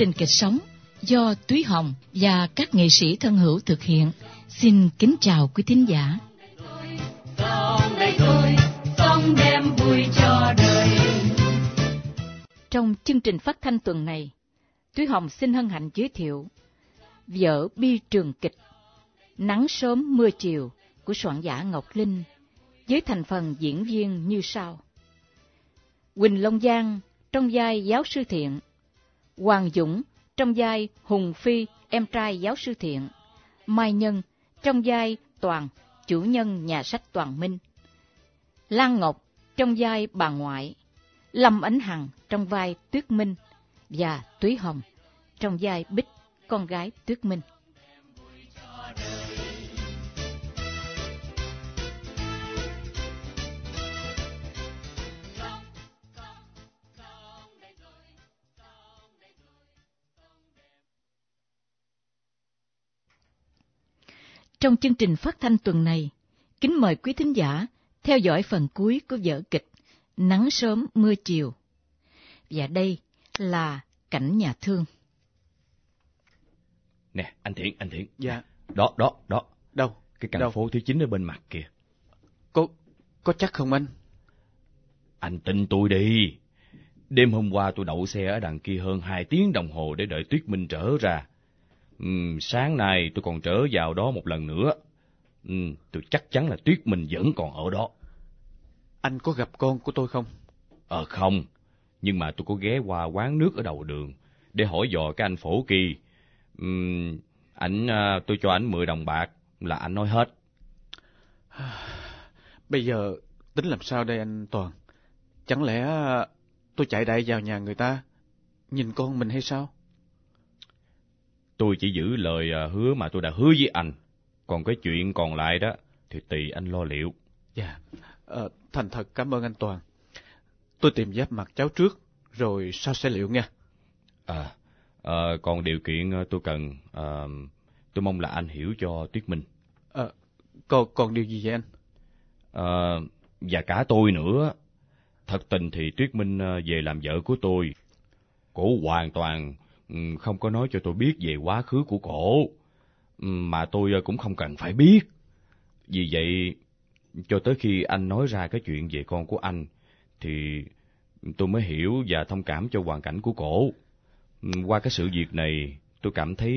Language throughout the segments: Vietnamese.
trình kịch sống do Túy Hồng và các nghệ sĩ thân hữu thực hiện. Xin kính chào quý thính giả. Trong chương trình phát thanh tuần này, Túy Hồng xin hân hạnh giới thiệu vở bi trường kịch Nắng sớm mưa chiều của soạn giả Ngọc Linh với thành phần diễn viên như sau: Quỳnh Long Giang trong vai giáo sư Thiện, Hoàng Dũng trong vai Hùng Phi em trai giáo sư Thiện, Mai Nhân trong vai Toàn chủ nhân nhà sách Toàn Minh, Lan Ngọc trong vai bà ngoại, Lâm Ánh Hằng trong vai Tuyết Minh và Túy Hồng trong vai Bích, con gái Tuyết Minh. Trong chương trình phát thanh tuần này, kính mời quý thính giả theo dõi phần cuối của vở kịch Nắng sớm mưa chiều. Và đây là cảnh nhà thương. Nè, anh Thiện. Dạ. Đó. Đâu? Cái căn phố thứ 9 ở bên mặt kìa. Có chắc không anh? Anh tin tôi đi. Đêm hôm qua tôi đậu xe ở đằng kia hơn 2 tiếng đồng hồ để đợi Tuyết Minh trở ra. Sáng nay tôi còn trở vào đó một lần nữa. Tôi chắc chắn là Tuyết Minh vẫn còn ở đó. Anh có gặp con của tôi không? Không. Nhưng mà tôi có ghé qua quán nước ở đầu đường để hỏi dò cái anh Phổ Kỳ. Tôi cho ảnh 10 đồng bạc là anh nói hết. Bây giờ tính làm sao đây anh Toàn? Chẳng lẽ tôi chạy đại vào nhà người ta nhìn con mình hay sao? Tôi chỉ giữ lời hứa mà tôi đã hứa với anh. Còn cái chuyện còn lại đó thì tùy anh lo liệu. Dạ, thành thật cảm ơn anh Toàn. Tôi tìm giáp mặt cháu trước, rồi sau sẽ liệu nha. Còn điều kiện tôi cần, tôi mong là anh hiểu cho Tuyết Minh. Còn điều gì vậy anh? Và cả tôi nữa. Thật tình thì Tuyết Minh về làm vợ của tôi. Cổ hoàn toàn không có nói cho tôi biết về quá khứ của cổ, mà tôi cũng không cần phải biết. Vì vậy, cho tới khi anh nói ra cái chuyện về con của anh, thì tôi mới hiểu và thông cảm cho hoàn cảnh của cổ. Qua cái sự việc này, tôi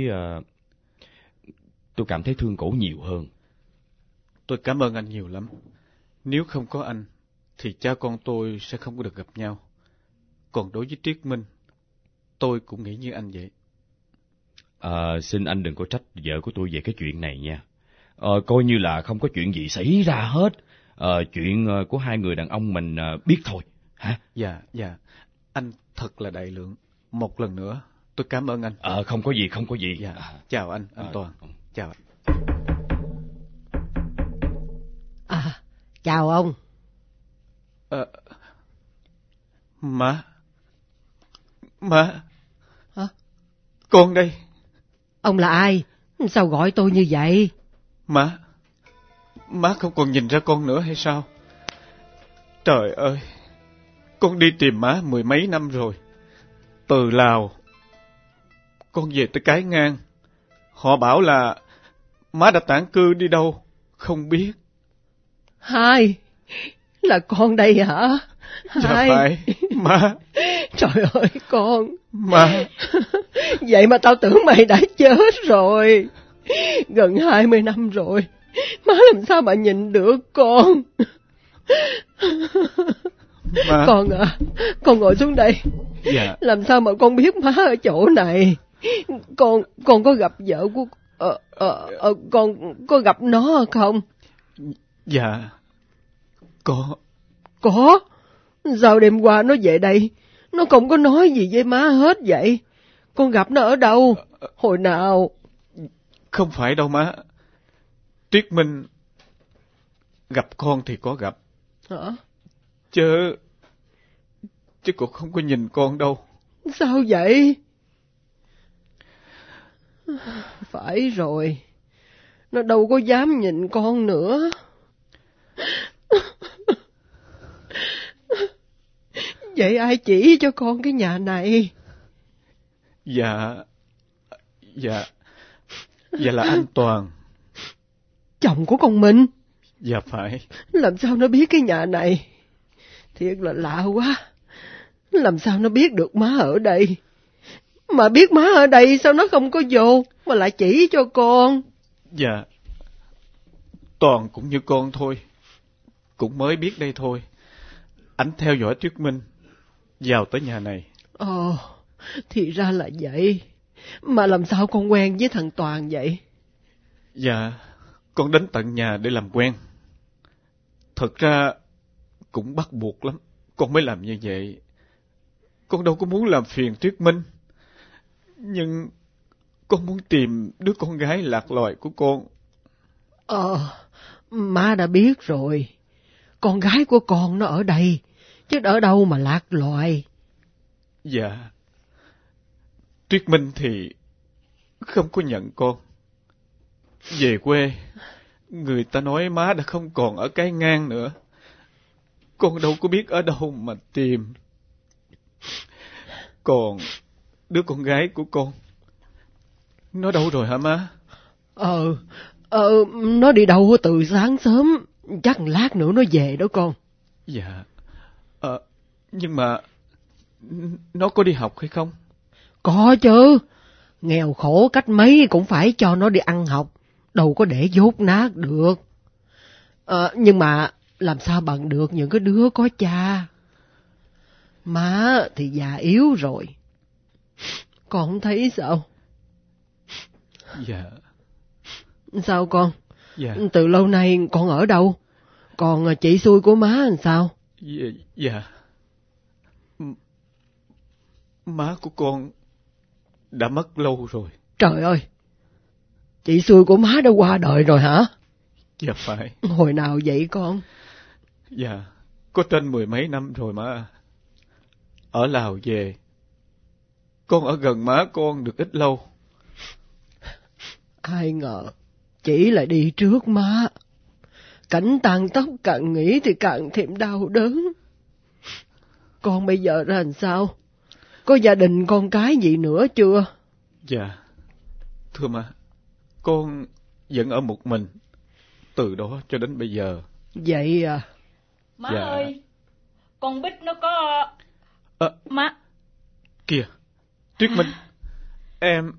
cảm thấy thương cổ nhiều hơn. Tôi cảm ơn anh nhiều lắm. Nếu không có anh, thì cha con tôi sẽ không có được gặp nhau. Còn đối với Tuyết Minh, tôi cũng nghĩ như anh vậy. Xin anh đừng có trách vợ của tôi về cái chuyện này nha. Coi như là không có chuyện gì xảy ra hết. Chuyện của hai người đàn ông mình biết thôi. Hả? Dạ. Anh thật là đại lượng. Một lần nữa, tôi cảm ơn anh. Không có gì. Dạ. Chào anh Toàn. Chào anh. Chào ông. Má. Hả? Con đây. Ông là ai? Sao gọi tôi như vậy? Má không còn nhìn ra con nữa hay sao? Trời ơi, con đi tìm má 10 mấy năm rồi. Từ Lào, con về tới Cái Ngang. Họ bảo là má đã tản cư đi đâu, không biết. Hai, là con đây hả? Dạ phải, má. Trời ơi con. Má. Vậy mà tao tưởng mày đã chết rồi. Gần 20 năm rồi, má làm sao mà nhìn được con. Má. Con ngồi xuống đây. Dạ. Làm sao mà con biết má ở chỗ này? Con có gặp vợ của con có gặp nó không? Dạ. Có. Sao đêm qua nó về đây, nó không có nói gì với má hết vậy? Con gặp nó ở đâu? Hồi nào? Không phải đâu má. Tuyết Minh gặp con thì có gặp. Hả? Chứ cũng không có nhìn con đâu. Sao vậy? Phải rồi, nó đâu có dám nhìn con nữa. Vậy ai chỉ cho con cái nhà này? Dạ là anh Toàn. Chồng của con Minh? Dạ phải. Làm sao nó biết cái nhà này? Thiệt là lạ quá. Làm sao nó biết được má ở đây? Mà biết má ở đây sao nó không có vô mà lại chỉ cho con? Dạ, Toàn cũng như con thôi, cũng mới biết đây thôi. Anh theo dõi Tuyết Minh vào tới nhà này. Ồ, thì ra là vậy. Mà làm sao con quen với thằng Toàn vậy? Dạ, con đến tận nhà để làm quen. Thật ra cũng bắt buộc lắm, con mới làm như vậy. Con đâu có muốn làm phiền Tuyết Minh, nhưng con muốn tìm đứa con gái lạc loài của con. Má đã biết rồi. Con gái của con nó ở đây, chứ ở đâu mà lạc loài. Dạ, Tuyết Minh thì không có nhận con. Về quê, người ta nói má đã không còn ở cái ngang nữa. Con đâu có biết ở đâu mà tìm. Còn đứa con gái của con, nó đâu rồi hả má? Nó đi đâu từ sáng sớm, chắc lát nữa nó về đó con. Dạ, nhưng mà nó có đi học hay không? Có chứ, nghèo khổ cách mấy cũng phải cho nó đi ăn học, đâu có để dốt nát được. Nhưng mà làm sao bằng được những cái đứa có cha. Má thì già yếu rồi, con không thấy sao? Dạ. Sao con? Dạ. Từ lâu nay con ở đâu? Còn chị xui của má làm sao? Dạ. Má của con đã mất lâu rồi. Trời ơi, chị xui của má đã qua đời rồi hả? Dạ phải. Hồi nào vậy con? Dạ, có trên 10 mấy năm rồi má. Ở Lào về, con ở gần má con được ít lâu. Ai ngờ, chỉ lại đi trước má. Cảnh tàn tóc càng nghĩ thì càng thêm đau đớn. Con bây giờ ra làm sao? Có gia đình con cái gì nữa chưa? Dạ, thưa má, con vẫn ở một mình, từ đó cho đến bây giờ. Vậy à? Má Dạ. ơi, con Bích nó có... Má... Kìa, Tuyết Minh, em...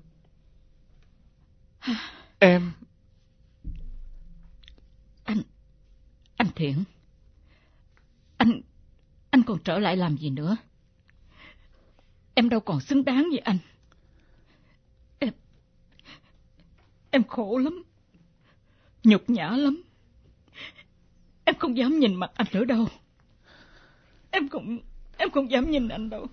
Anh Thiện, anh còn trở lại làm gì nữa? Em đâu còn xứng đáng với anh. Em khổ lắm, nhục nhã lắm. Em không dám nhìn mặt anh nữa đâu. Em không dám nhìn anh đâu.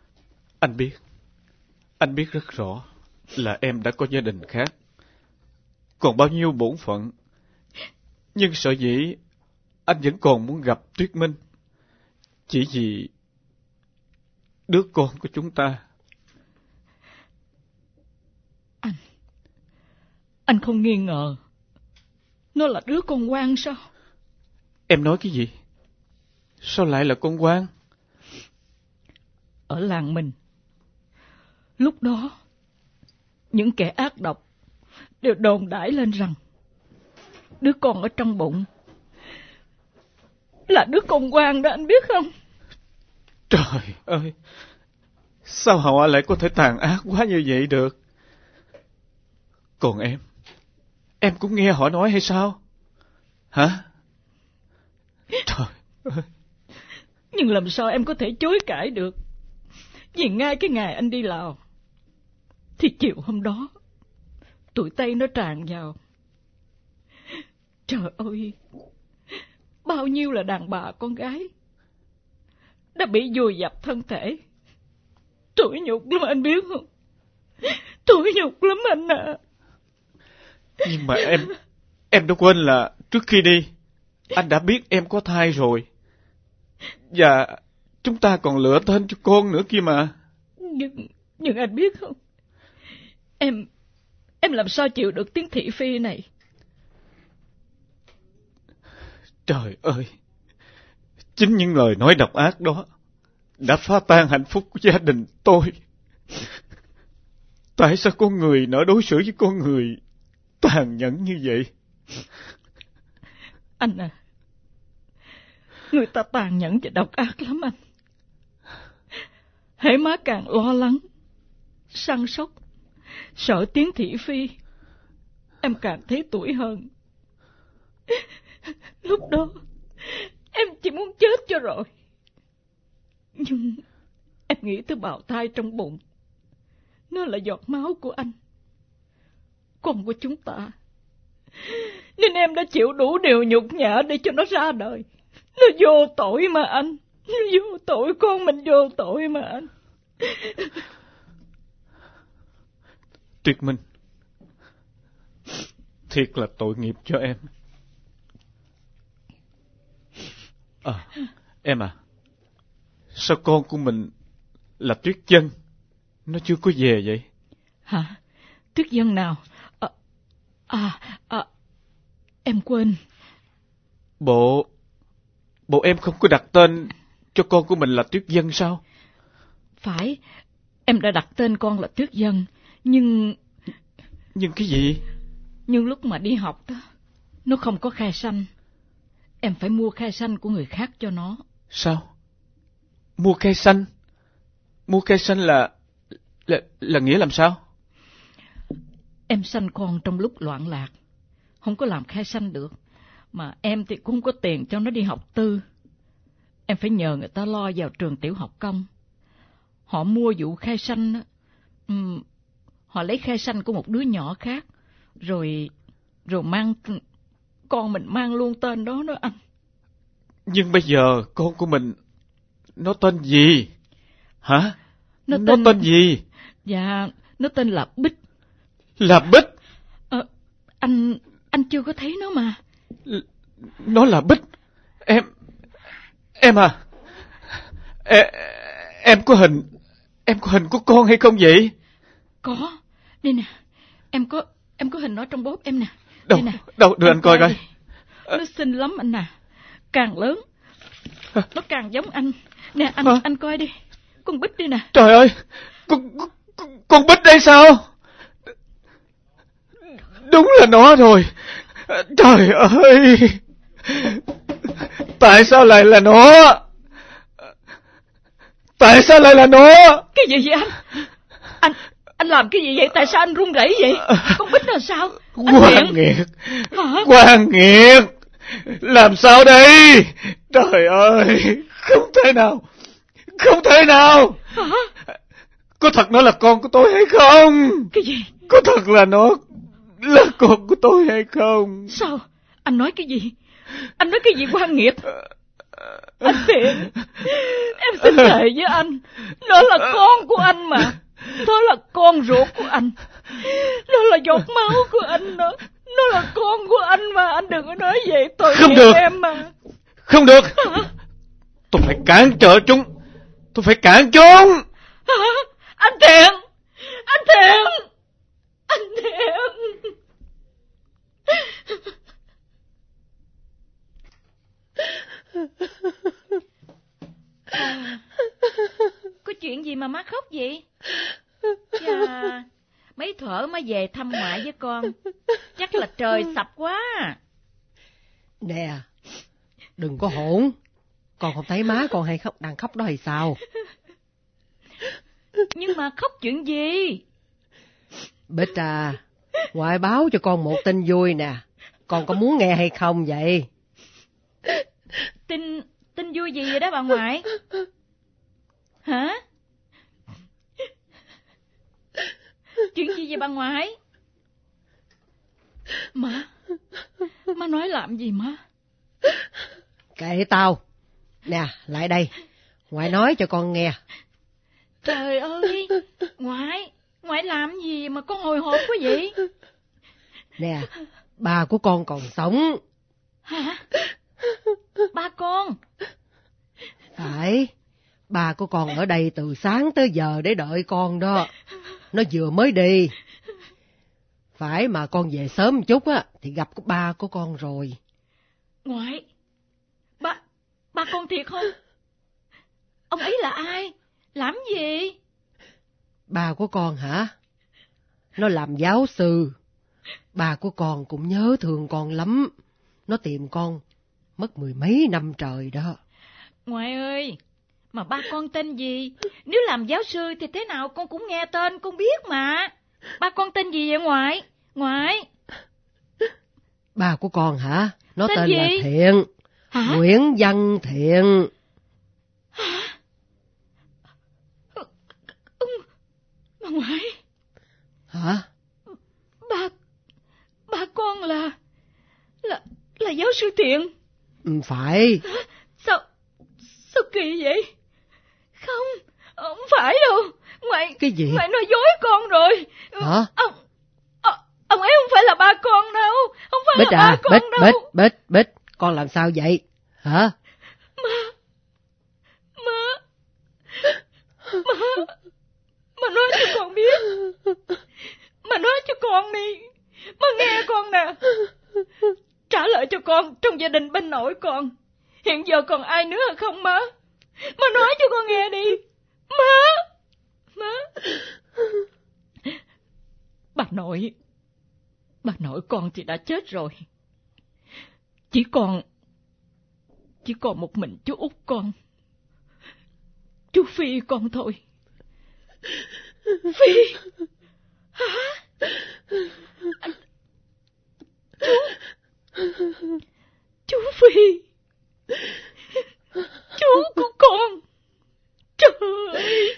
Anh biết rất rõ là em đã có gia đình khác, còn bao nhiêu bổn phận. Nhưng sợ dĩ anh vẫn còn muốn gặp Tuyết Minh, chỉ vì đứa con của chúng ta. Anh không nghi ngờ nó là đứa con quan sao? Em nói cái gì? Sao lại là con quan? Ở làng mình, lúc đó, những kẻ ác độc đều đồn đãi lên rằng đứa con ở trong bụng là đứa con quan đó, anh biết không? Trời ơi, sao họ lại có thể tàn ác quá như vậy được? Còn em cũng nghe họ nói hay sao? Hả? Trời ơi. Nhưng làm sao em có thể chối cãi được? Vì ngay cái ngày anh đi Lào, thì chiều hôm đó, tụi Tây nó tràn vào. Trời ơi, bao nhiêu là đàn bà con gái đã bị vùi dập thân thể. Tủi nhục lắm anh biết không? Tủi nhục lắm anh à. Nhưng mà em đã quên là trước khi đi, anh đã biết em có thai rồi. Và chúng ta còn lựa tên cho con nữa kia mà. Nhưng anh biết không? Em làm sao chịu được tiếng thị phi này? Trời ơi, chính những lời nói độc ác đó đã phá tan hạnh phúc của gia đình tôi. Tại sao con người nỡ đối xử với con người tàn nhẫn như vậy? Anh à, người ta tàn nhẫn và độc ác lắm anh. Hễ má càng lo lắng, săn sóc, sợ tiếng thị phi, em càng thấy tủi hơn. Lúc đó em chỉ muốn chết cho rồi. Nhưng em nghĩ tới bào thai trong bụng, nó là giọt máu của anh, con của chúng ta, nên em đã chịu đủ điều nhục nhã để cho nó ra đời. Nó vô tội mà anh. Nó vô tội, con mình vô tội mà anh. Tuyết Minh, thiệt là tội nghiệp cho em. Em à, sao con của mình là Tuyết Dân nó chưa có về vậy? Hả? Tuyết Dân nào? Em quên. Bộ em không có đặt tên cho con của mình là Tuyết Dân sao? Phải, em đã đặt tên con là Tuyết Dân, nhưng... Nhưng cái gì? Nhưng lúc mà đi học đó, nó không có khai sanh. Em phải mua khai sanh của người khác cho nó. Sao? Mua khai sanh? Mua khai sanh là nghĩa làm sao? Em sanh con trong lúc loạn lạc, không có làm khai sanh được. Mà em thì cũng không có tiền cho nó đi học tư. Em phải nhờ người ta lo vào trường tiểu học công. Họ mua vụ khai sanh, họ lấy khai sanh của một đứa nhỏ khác, rồi mang con mình mang luôn tên đó anh. Nhưng bây giờ con của mình nó tên gì? Hả? Nó tên gì? Dạ, nó tên là Bích. Là Bích? Anh chưa có thấy nó mà. Nó là Bích. Em à, em có hình của con hay không vậy? Có, đây nè, em có hình nó trong bóp em nè. Đâu, đưa anh coi coi. Nó xinh lắm anh à, càng lớn nó càng giống anh. Nè anh coi đi, con Bích đi nè. Trời ơi, con Bích đây sao? Đúng là nó rồi. Trời ơi, tại sao lại là nó? Tại sao lại là nó? Cái gì vậy anh? Anh làm cái gì vậy? Tại sao anh run rẩy vậy? Con Bích là sao? Quang Nghiệt, làm sao đây? Trời ơi, không thể nào. Hả? Có thật nó là con của tôi hay không? Cái gì? Có thật là nó là con của tôi hay không? Sao? Anh nói cái gì? Anh nói cái gì Quang Nghiệt? Anh Thiện, em xin thề với anh, nó là con của anh mà. Nó là con ruột của anh. Nó là giọt máu của anh đó. Nó là con của anh mà. Anh đừng có nói vậy. Tội nghiệp em mà. Không được. Tôi phải cản trở chúng. Anh Thiện. Có chuyện gì mà má khóc vậy? Chà, mấy thuở mới về thăm ngoại với con, chắc là trời sập quá. Nè, đừng có hỗn. Con không thấy má con hay khóc, đang khóc đó hay sao? Nhưng mà khóc chuyện gì? Bích à, ngoại báo cho con một tin vui nè. Con có muốn nghe hay không vậy? Tin vui gì vậy đó bà ngoại? Hả? Chuyện gì vậy bà ngoại? Má nói làm gì má? Kệ tao. Nè, lại đây. Ngoại nói cho con nghe. Trời ơi, ngoại làm gì mà con hồi hộp quá vậy? Nè, ba của con còn sống. Hả? Ba con? Phải, ba của con ở đây từ sáng tới giờ để đợi con đó. Nó vừa mới đi. Phải mà con về sớm một chút á thì gặp ba của con rồi. Ngoại, ba con thiệt không? Ông ấy là ai? Làm gì? Ba của con hả? nó làm giáo sư. Ba của con cũng nhớ thương con lắm. Nó tìm con mất 10 mấy năm trời đó. Ngoại ơi, mà ba con tên gì? Nếu làm giáo sư thì thế nào con cũng nghe tên, con biết mà. Ba con tên gì vậy ngoại? Ngoại. Ba của con hả? Nó tên gì? là Thiện. Hả? Nguyễn Văn Thiện. Bà ngoại. Hả? Ba con là giáo sư Thiện. Phải. Sao kỳ vậy? Không phải đâu. Ngoại. Cái gì? Ngoại nói dối con rồi. Hả? Ông ấy không phải là ba con đâu. Không phải Bích là ba con đâu. Bích, con làm sao vậy? Hả? Mà nói cho con biết. Mà nói cho con đi. Mà nghe con nè. Trả lời cho con, trong gia đình bên nội con hiện giờ còn ai nữa không má? Má nói cho con nghe đi. Má. Bà nội con thì đã chết rồi. Chỉ còn một mình chú út con, chú Phi con thôi. Phi hả? Chú Phi, chú của con. Trời ơi,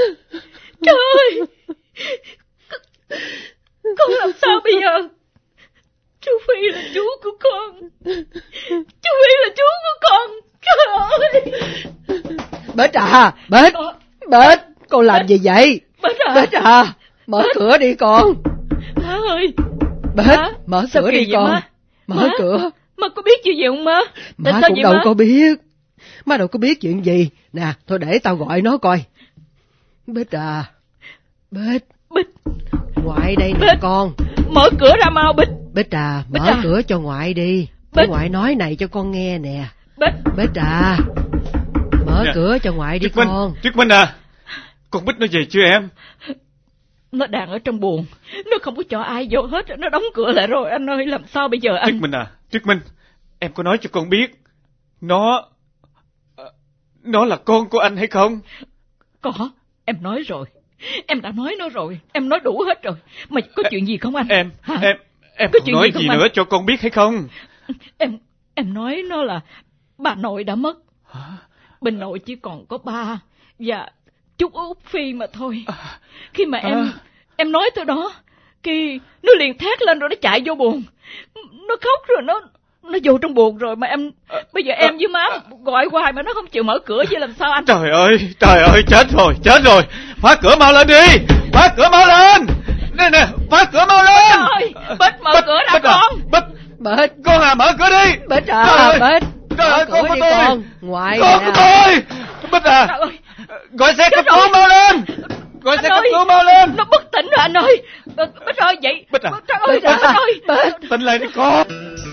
con làm sao bây giờ? Chú Phi là chú của con. Chú Phi là chú của con. Trời ơi. Bích à, Bích, con làm gì vậy? Bích à, mở cửa đi con. Má ơi. Bích, mở cửa đi con. Mở cửa. Má có biết chuyện gì không má? Má cũng đâu có biết. Má đâu có biết chuyện gì. Nè, thôi để tao gọi nó coi. Bích à. Bích. Ngoại đây nè con. Mở cửa ra mau Bích. Bích à, mở cửa cho ngoại đi. Để ngoại nói này cho con nghe nè. Bích à, mở cửa cho ngoại đi con. Tuyết Minh à, con Bích nó về chưa em? Nó đang ở trong buồng. Nó không có cho ai vô hết. Nó đóng cửa lại rồi anh ơi. Làm sao bây giờ anh? Tuyết Minh à, Tuyết Minh, em có nói cho con biết nó là con của anh hay không? Có, em nói rồi. Em đã nói nó rồi. Em nói đủ hết rồi. Mà có chuyện gì không anh? Em có chuyện nói gì nữa cho con biết hay không? Em nói nó là bà nội đã mất. Bên nội chỉ còn có ba và chút Út Phi mà thôi. Khi mà em nói tới đó, khi nó liền thét lên rồi nó chạy vô buồng. Nó khóc rồi nó vô trong buồng rồi mà em bây giờ em với má gọi hoài mà nó không chịu mở cửa chứ làm sao anh? Trời ơi, chết rồi. Phá cửa mau lên đi. Phá cửa mau lên. Nè, phá cửa mau lên. Bích mở cửa ra con. Bích, con à, mở cửa đi. Bích à, Bích. Trời ơi, con của tôi. Ngoại con của tôi. Bích à, gọi xe cấp cứu mau lên. Gọi xe cấp cứu mau lên. Nó bất tỉnh rồi anh ơi. Bích ơi, vậy. Bích à, Bích ơi. Tỉnh lại đi con.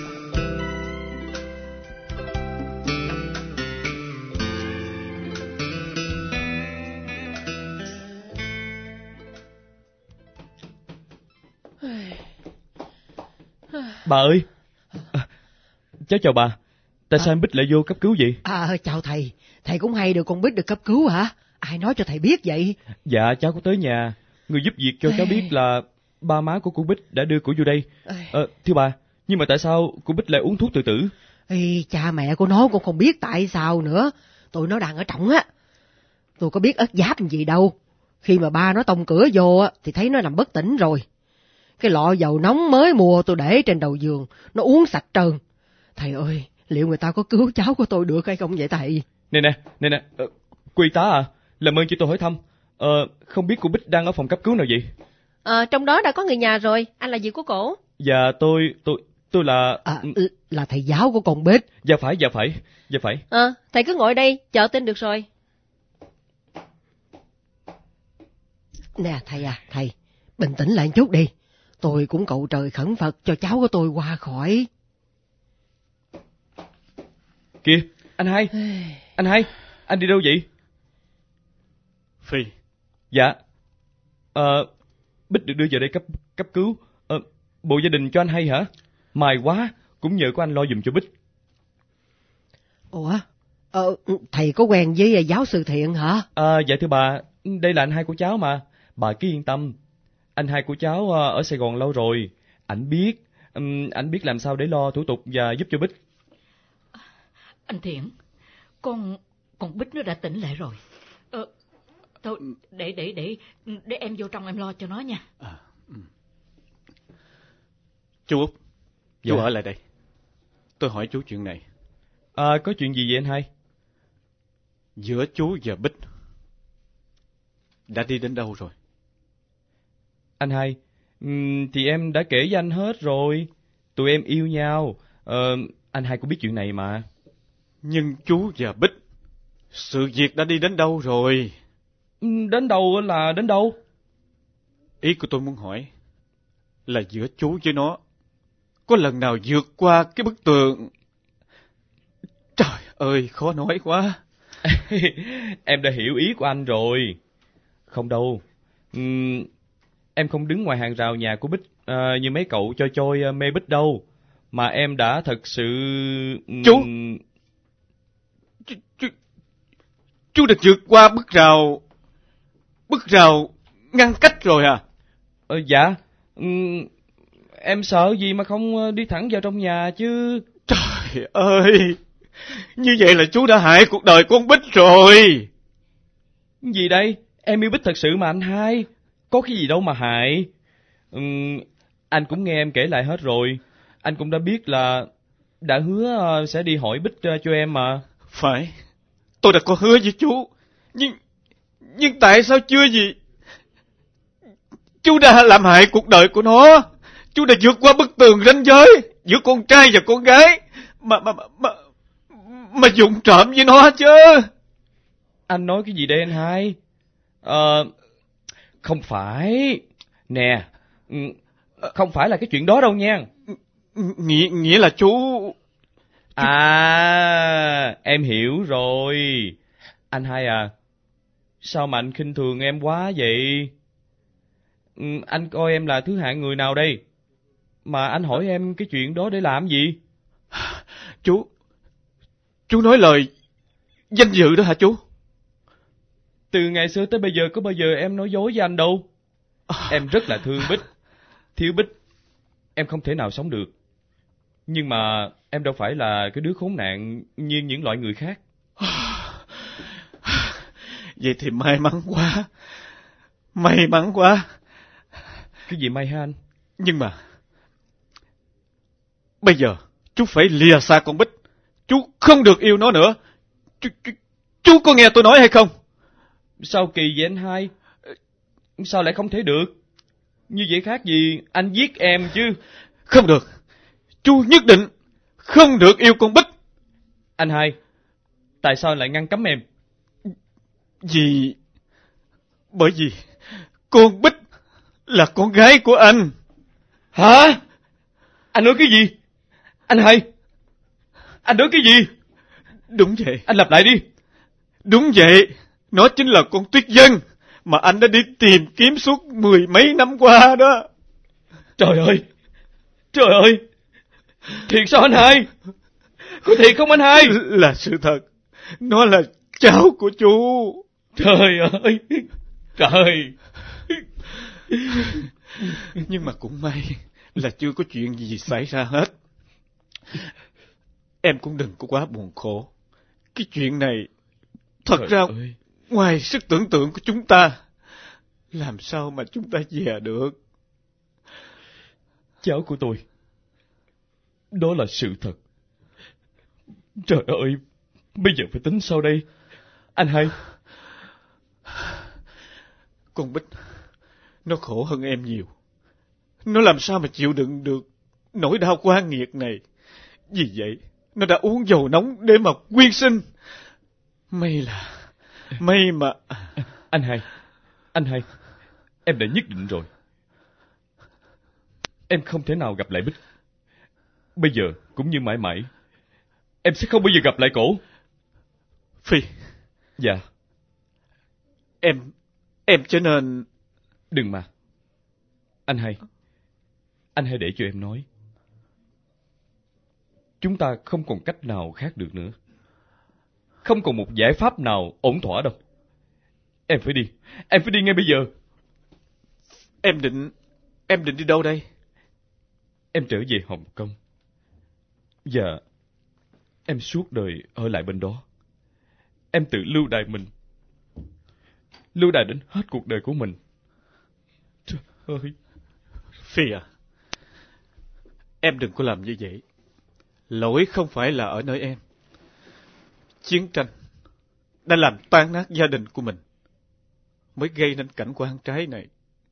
Bà ơi, cháu chào bà. Tại sao em Bích lại vô cấp cứu vậy? Chào thầy. Thầy cũng hay được con Bích được cấp cứu hả? Ai nói cho thầy biết vậy? Dạ, cháu có tới nhà. Người giúp việc cho cháu biết là ba má của cô Bích đã đưa cổ vô đây. Thưa bà, nhưng mà tại sao cô Bích lại uống thuốc tự tử? Cha mẹ của nó cũng không biết tại sao nữa. Tụi nó đang ở trọng á. Tôi có biết ớt giáp gì đâu. Khi mà ba nó tông cửa vô á thì thấy nó nằm bất tỉnh rồi. Cái lọ dầu nóng mới mua tôi để trên đầu giường, nó uống sạch trơn. Thầy ơi, liệu người ta có cứu cháu của tôi được hay không vậy thầy? Nè, cô y tá à, làm ơn cho tôi hỏi thăm. Không biết cô Bích đang ở phòng cấp cứu nào vậy? Trong đó đã có người nhà rồi, anh là gì của cổ? Dạ, tôi là... Là thầy giáo của con Bích. Dạ phải. Thầy cứ ngồi đây, chờ tin được rồi. Nè thầy, bình tĩnh lại một chút đi. Tôi cũng cầu trời khẩn Phật cho cháu của tôi qua khỏi. Kìa, anh hai, anh đi đâu vậy? Phi. Dạ, Bích được đưa vào đây cấp cứu. Bộ gia đình cho anh hay hả? May quá, cũng nhờ có anh lo giùm cho Bích. Ủa, thầy có quen với giáo sư Thiện hả? Dạ thưa bà, đây là anh hai của cháu mà. Bà cứ yên tâm. Anh hai của cháu ở Sài Gòn lâu rồi. Ảnh biết làm sao để lo thủ tục và giúp cho Bích. Anh Thiện, con Bích nó đã tỉnh lại rồi. Thôi, để em vô trong em lo cho nó nha. Chú Út, chú Dạ. ở lại đây. Tôi hỏi chú chuyện này. Có chuyện gì vậy anh hai? Giữa chú và Bích đã đi đến đâu rồi? Anh hai, thì em đã kể với anh hết rồi. Tụi em yêu nhau. Anh hai cũng biết chuyện này mà. Nhưng chú và Bích, sự việc đã đi đến đâu rồi? Đến đâu là đến đâu? Ý của tôi muốn hỏi là giữa chú với nó có lần nào vượt qua cái bức tường? Trời ơi, khó nói quá. Em đã hiểu ý của anh rồi. Không đâu. Em không đứng ngoài hàng rào nhà của Bích như mấy cậu cho trôi mê Bích đâu. Mà em đã thật sự... Chú đã vượt qua bức rào ngăn cách rồi à? Dạ. Em sợ gì mà không đi thẳng vào trong nhà chứ. Trời ơi, như vậy là chú đã hại cuộc đời con Bích rồi. Gì đây? Em yêu Bích thật sự mà anh hai. Có cái gì đâu mà hại. Anh cũng nghe em kể lại hết rồi. Anh cũng đã biết là đã hứa sẽ đi hỏi Bích cho em mà. Phải, tôi đã có hứa với chú. Nhưng tại sao chưa gì? Chú đã làm hại cuộc đời của nó. Chú đã vượt qua bức tường ranh giới giữa con trai và con gái mà dụng trộm với nó chứ. Anh nói cái gì đây anh hai? Không phải. Nè, không phải là cái chuyện đó đâu nha. Nghĩa là chú... Em hiểu rồi. Anh hai à, sao mà anh khinh thường em quá vậy? Anh coi em là thứ hạng người nào đây? Mà anh hỏi em cái chuyện đó để làm gì? Chú nói lời danh dự đó hả chú? Từ ngày xưa tới bây giờ có bao giờ em nói dối với anh đâu. Em rất là thương Bích. Thiếu Bích, em không thể nào sống được. Nhưng mà em đâu phải là cái đứa khốn nạn như những loại người khác. Vậy thì may mắn quá. May mắn quá. Cái gì may hả anh? Nhưng mà bây giờ chú phải lìa xa con Bích. Chú không được yêu nó nữa. Chú có nghe tôi nói hay không? Sao kỳ vậy anh hai? Sao lại không thể được? Như vậy khác gì anh giết em chứ. Không được. Chú nhất định không được yêu con Bích. Anh hai, tại sao lại ngăn cấm em? Bởi vì con Bích là con gái của anh. Hả? Anh nói cái gì? Anh hai, anh nói cái gì? Đúng vậy. Anh lặp lại đi. Đúng vậy. Nó chính là con Tuyết Dân mà anh đã đi tìm kiếm suốt 10 mấy năm qua đó. Trời ơi! Trời ơi! Thiệt sao anh hai? Có thiệt không anh hai? Là sự thật. Nó là cháu của chú. Trời ơi! Trời! Nhưng mà cũng may là chưa có chuyện gì xảy ra hết. Em cũng đừng có quá buồn khổ. Cái chuyện này thật Trời ra ơi. ngoài sức tưởng tượng của chúng ta. Làm sao mà chúng ta dè được? Cháu của tôi. Đó là sự thật. Trời ơi! Bây giờ phải tính sao đây? Anh hai. Con Bích, nó khổ hơn em nhiều. Nó làm sao mà chịu đựng được nỗi đau oan nghiệt này. Vì vậy, nó đã uống dầu nóng để mà quyên sinh. May mà... Anh hai, em đã nhất định rồi. Em không thể nào gặp lại Bích. Bây giờ cũng như mãi mãi, em sẽ không bao giờ gặp lại cổ. Phi. Dạ. Em trở nên... Đừng mà. Anh hai để cho em nói. Chúng ta không còn cách nào khác được nữa. Không còn một giải pháp nào ổn thỏa đâu. Em phải đi ngay bây giờ. Em định đi đâu đây? Em trở về Hồng Kông. Và em suốt đời ở lại bên đó. Em tự lưu đày đến hết cuộc đời của mình. Trời ơi. Phi à, em đừng có làm như vậy. Lỗi không phải là ở nơi em. Chiến tranh đã làm tan nát gia đình của mình, mới gây nên cảnh quan trái này.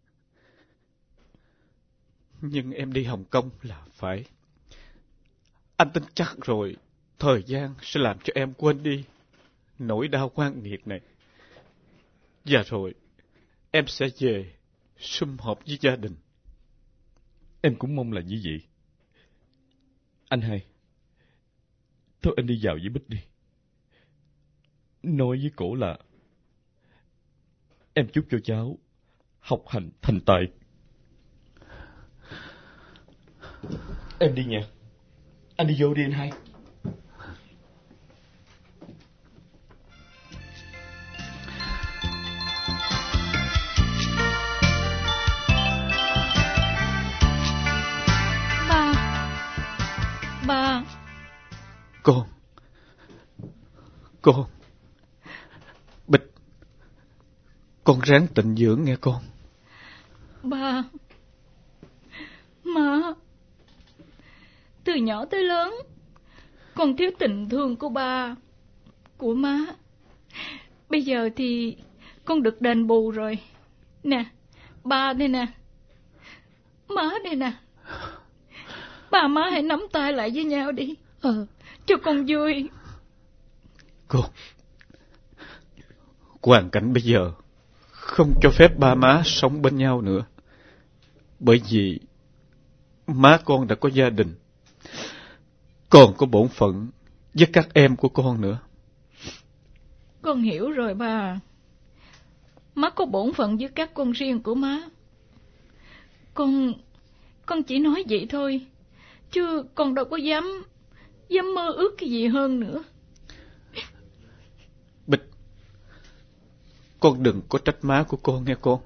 Nhưng em đi Hồng Kông là phải. Anh tin chắc rồi, thời gian sẽ làm cho em quên đi nỗi đau oan nghiệt này. Và rồi, em sẽ về sum họp với gia đình. Em cũng mong là như vậy. Anh hai, thôi anh đi vào với Bích đi. Nói với cổ là em chúc cho cháu học hành thành tài. Em đi nha. Anh đi vô đi anh hai. Ba. Con. Bích, con ráng tịnh dưỡng nghe con. Ba. Má. Từ nhỏ tới lớn, con thiếu tình thương của ba, của má. Bây giờ thì con được đền bù rồi. Nè, ba đây nè, má đây nè. Ba má hãy nắm tay lại với nhau đi, cho con vui. Con, hoàn cảnh bây giờ không cho phép ba má sống bên nhau nữa. Bởi vì má con đã có gia đình, còn có bổn phận với các em của con nữa. Con hiểu rồi ba. Má có bổn phận với các con riêng của má. Con chỉ nói vậy thôi, chứ con đâu có dám mơ ước cái gì hơn nữa. Bích, con đừng có trách má của con nghe con.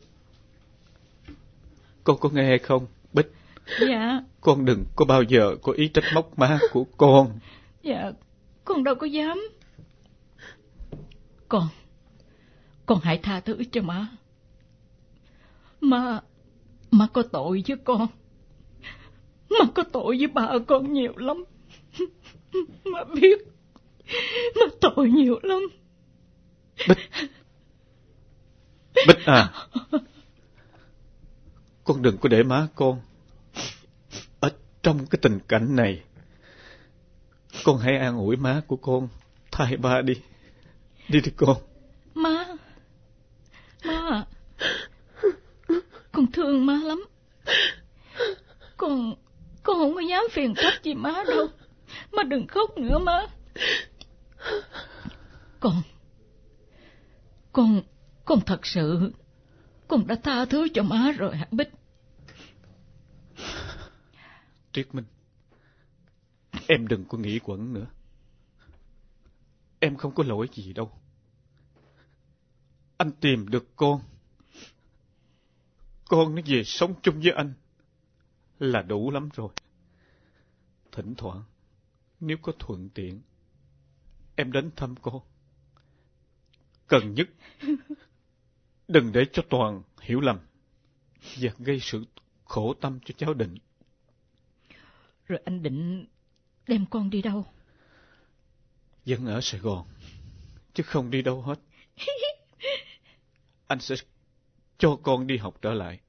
Con có nghe hay không, Bích? Dạ. Con đừng có bao giờ có ý trách móc má của con. Dạ, con đâu có dám. Con hãy tha thứ cho má. Má có tội với con. Má có tội với ba con nhiều lắm. Má biết. Má tội nhiều lắm. Bích à, con đừng có để má con ở trong cái tình cảnh này. Con hãy an ủi má của con thay ba đi. Đi con. Má, con thương má lắm. Con không có dám phiền phức gì má đâu. Má đừng khóc nữa má. Con thật sự con đã tha thứ cho má rồi hả Bích? Triết Minh, em đừng có nghĩ quẩn nữa. Em không có lỗi gì đâu. Anh tìm được con nó về sống chung với anh là đủ lắm rồi. Thỉnh thoảng nếu có thuận tiện, em đến thăm con. Cần nhất đừng để cho Toàn hiểu lầm và gây sự khổ tâm cho cháu Định. Rồi anh định đem con đi đâu? Vẫn ở Sài Gòn, chứ không đi đâu hết. Anh sẽ cho con đi học trở lại.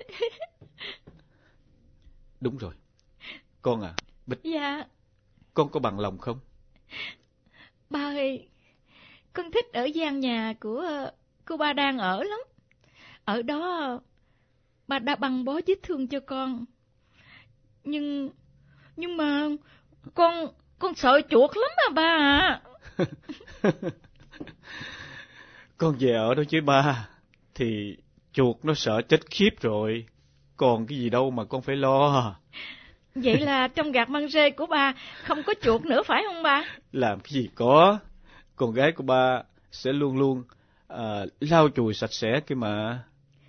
Đúng rồi. Con à, Bích. Dạ. Con có bằng lòng không? Ba ơi, con thích ở gian nhà của cô ba đang ở lắm. Ở đó ba đã băng bó vết thương cho con. Nhưng mà con sợ chuột lắm à ba ạ. Con về ở đó với ba thì chuột nó sợ chết khiếp rồi. còn cái gì đâu mà con phải lo. Vậy là trong gạt măng rê của ba không có chuột nữa phải không ba? Làm cái gì có, con gái của ba sẽ luôn luôn lau chùi sạch sẽ kia mà.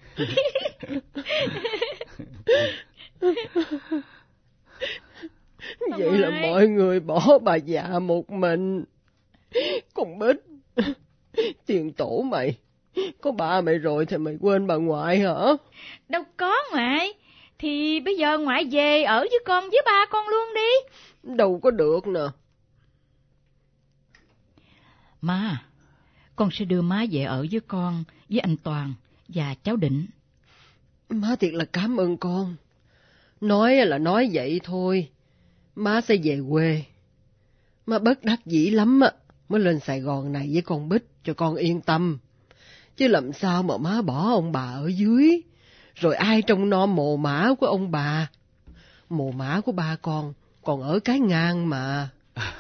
Vậy là mọi người bỏ bà già một mình. Con Bích, tiền tổ mày, có ba mày rồi thì mày quên bà ngoại hả? Đâu có ngoại, thì bây giờ ngoại về ở với con với ba con luôn đi. Đâu có được nè. Má, con sẽ đưa má về ở với con, với anh Toàn và cháu Định. Má thiệt là cảm ơn con. Nói là nói vậy thôi. Má sẽ về quê. Má bất đắc dĩ lắm á, mới lên Sài Gòn này với con Bích cho con yên tâm. Chứ làm sao mà má bỏ ông bà ở dưới, rồi ai trông nom mồ mả của ông bà. Mồ mả của ba con còn ở Cái Ngang mà.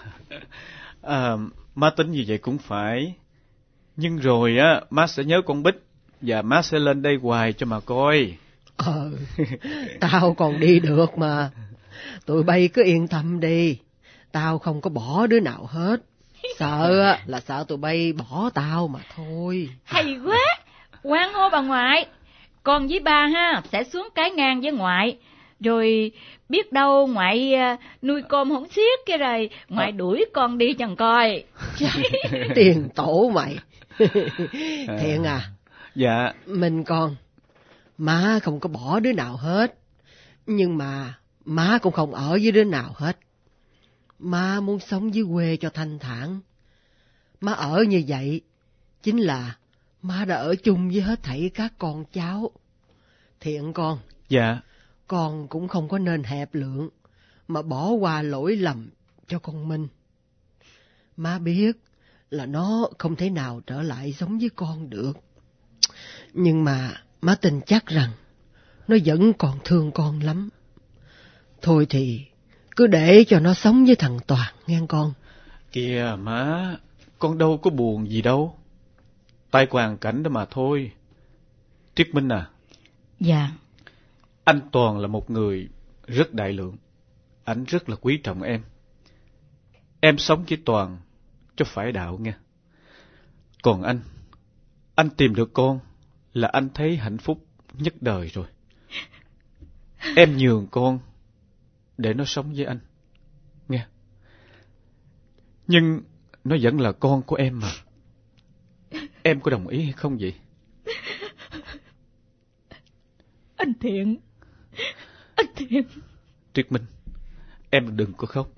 Má tính như vậy cũng phải. Nhưng rồi á, má sẽ nhớ con Bích, và má sẽ lên đây hoài cho mà coi. Tao còn đi được mà. Tụi bay cứ yên tâm đi. Tao không có bỏ đứa nào hết. Sợ là sợ tụi bay bỏ tao mà thôi. Hay quá, hoan hô bà ngoại. Con với ba ha sẽ xuống Cái Ngang với ngoại. Rồi biết đâu ngoại nuôi cơm không xiết kia rồi ngoại đuổi con đi chẳng coi. Tiền tổ mày. Thiện à. Dạ. Mình con, má không có bỏ đứa nào hết. Nhưng mà má cũng không ở với đứa nào hết. Má muốn sống dưới quê cho thanh thản. Má ở như vậy chính là má đã ở chung với hết thảy các con cháu. Thiện con. Dạ. Con cũng không có nên hẹp lượng mà bỏ qua lỗi lầm cho con Minh. Má biết là nó không thể nào trở lại sống với con được. Nhưng mà má tin chắc rằng nó vẫn còn thương con lắm. Thôi thì cứ để cho nó sống với thằng Toàn nghe con. Kìa má, con đâu có buồn gì đâu. Tại hoàn cảnh đó mà thôi. Triết Minh à. Dạ. Anh Toàn là một người rất đại lượng. Anh rất là quý trọng em. Em sống với Toàn cho phải đạo nghe. Còn anh tìm được con là anh thấy hạnh phúc nhất đời rồi. Em nhường con để nó sống với anh, nghe. Nhưng nó vẫn là con của em mà. Em có đồng ý hay không vậy? Anh Thiện. Anh Thiện. Triết Minh, em đừng có khóc.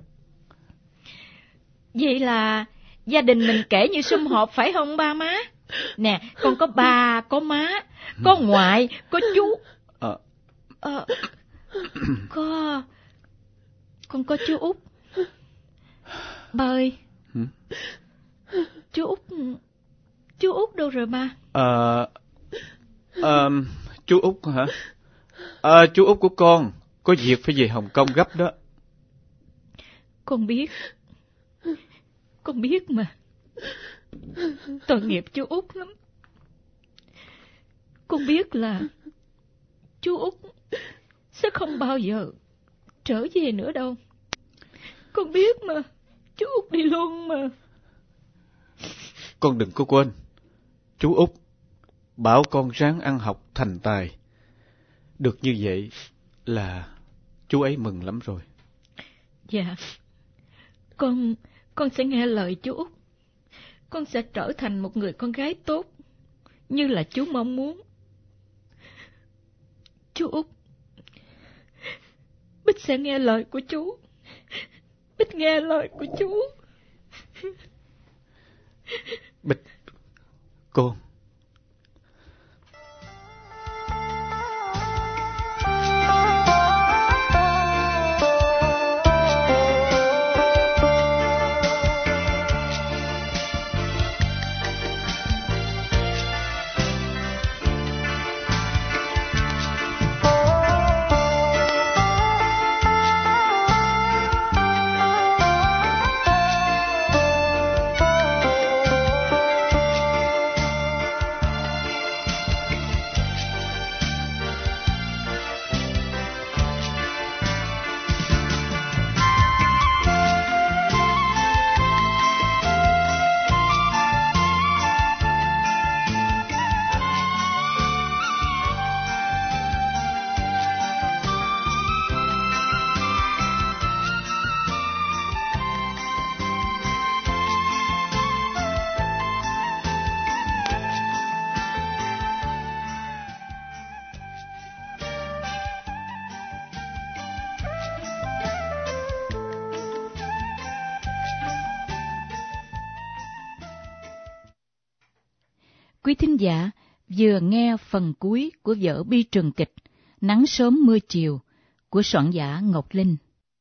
Vậy là gia đình mình kể như sum họp phải không ba má? Nè, con có ba, có má, có ngoại, có chú. Con có chú Út. Ba ơi. Chú Út đâu rồi ba? Chú Út hả? Chú Út của con có việc phải về Hồng Kông gấp đó. Con biết mà. Tội nghiệp chú Út lắm. Con biết là chú Út sẽ không bao giờ trở về nữa đâu. Con biết mà. Chú Út đi luôn mà. Con đừng có quên. Chú Út bảo con ráng ăn học thành tài. Được như vậy là chú ấy mừng lắm rồi. Dạ. Con sẽ nghe lời chú Út. Con sẽ trở thành một người con gái tốt, như là chú mong muốn. Chú Út, Bích sẽ nghe lời của chú. Bích nghe lời của chú. Bích, con. Quý thính giả vừa nghe phần cuối của vở bi trường kịch Nắng sớm mưa chiều của soạn giả Ngọc Linh.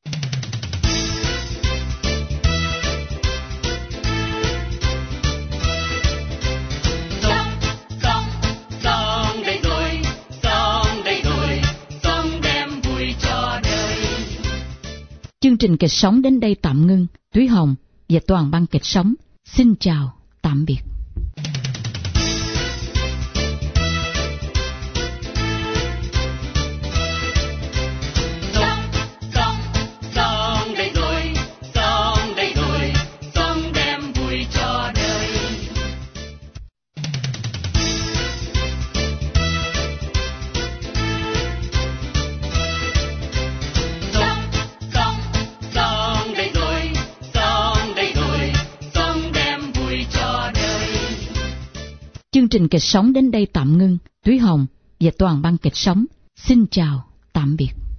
Chương trình kịch sống đến đây tạm ngưng. Thúy Hồng và toàn ban kịch sống xin chào, tạm biệt. Chương trình kịch sống đến đây tạm ngưng. Thúy Hồng và toàn ban kịch sống xin chào, tạm biệt.